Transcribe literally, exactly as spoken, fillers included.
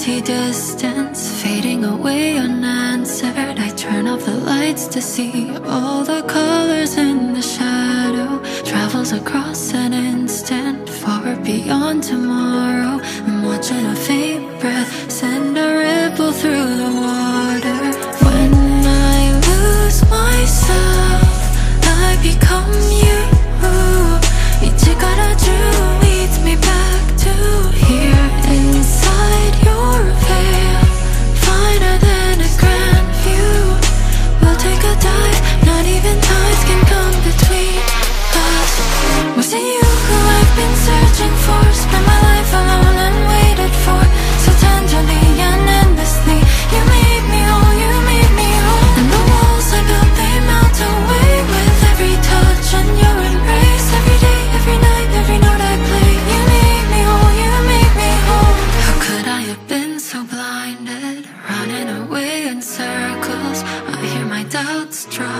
empty distance, fading away unanswered. I turn off the lights to see all the colors in the shadow. Travels across an instant, far beyond tomorrow. I'm watching a faint breath send a ripple through the water. When I lose myself, I become you. 이제가라주 leads me back to here. Inside your veil, finer than a grand view. We'll take a dive, not even tides can come between us. Was it you who I've been searching for? Spent my life alone and waited for, so tenderly and endlessly. You made me whole, you made me whole. And the walls I built, they melt away with every touch and your embrace. Every day, every night, every note I play. You made me whole, you made me whole. How could I have been so blinded, running away in circles? I hear my doubts drop.